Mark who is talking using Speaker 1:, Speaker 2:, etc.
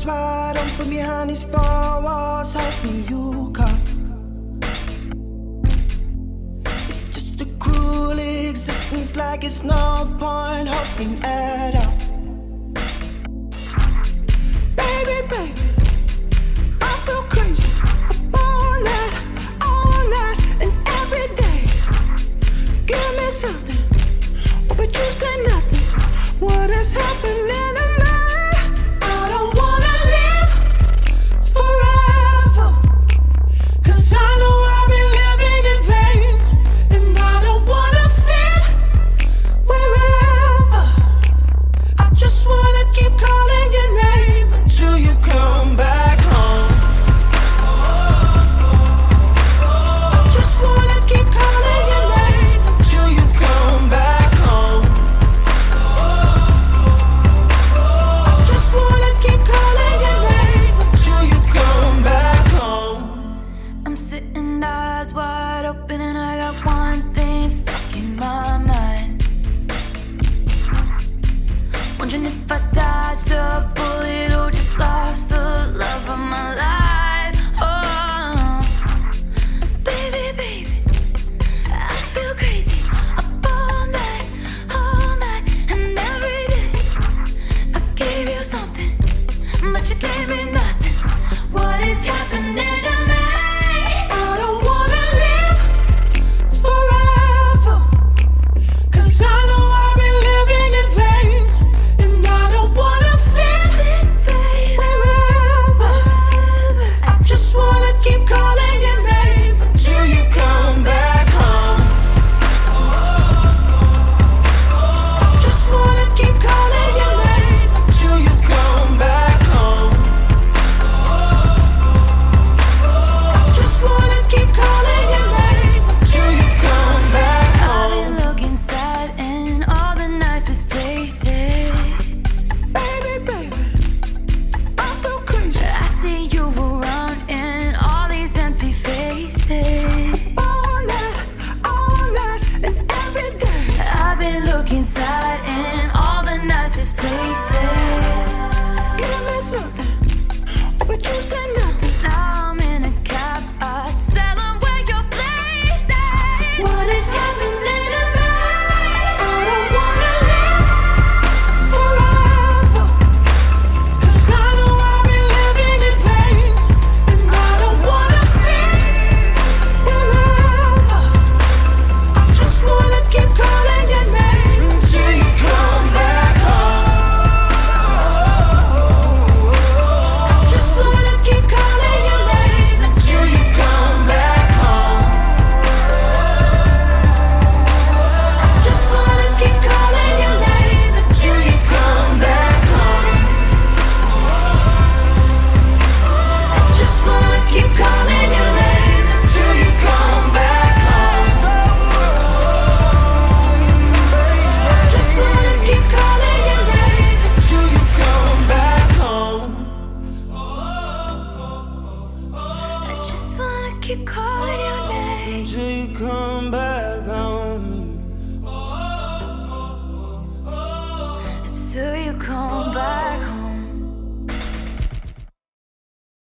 Speaker 1: eyes wide open behind these four walls, hoping you come. It's just a cruel existence, like it's no point hoping at all. Baby, baby, I feel crazy all night and every day. Give me something, oh, but you say nothing. What is happening to me? I don't wanna live forever, 'cause I know I've been living in vain. And I don't wanna fit wherever. I just wanna keep calling your name until you come back home. I just wanna keep calling your name until you come back home. I just wanna keep calling your name until you come back home.
Speaker 2: I'm sitting eyes wide open and I got one thing stuck in my mind. Wondering if I dodged a bullet or just lost the love of my life. Oh, baby, baby, I feel crazy up all night and every day. I gave you something, but you gave me nothing. What is happening to me?
Speaker 1: I don't wanna live forever, 'cause I know I've been living in vain. And I don't wanna fit wherever. I just wanna keep calling your name until you come back home. I just wanna keep calling your name until you come back home. I just wanna keep calling your name until you come back
Speaker 2: I've
Speaker 1: home.
Speaker 2: been looking sad in all the nicest places.
Speaker 1: Baby, baby, I feel crazy
Speaker 2: I see you around in all these empty faces.
Speaker 1: all night and every day.
Speaker 2: I've been looking sad in all the nicest places.
Speaker 1: Give me something, oh, but you say nothing.
Speaker 2: Now I'm in a cab, I tell them where your place is.
Speaker 1: What is happening to me? I don't wanna live forever, 'cause I know I've been living in vain. And I don't wanna fit wherever. I just wanna keep calling your name until you come back home. I just wanna keep calling your name until you come back home. I just wanna keep calling your name until you come back home. I just wanna keep calling your name until you come back home. I just wanna keep calling your name until you come back home.
Speaker 2: I just wanna keep calling your name
Speaker 1: Until you come back home.
Speaker 2: until you come back.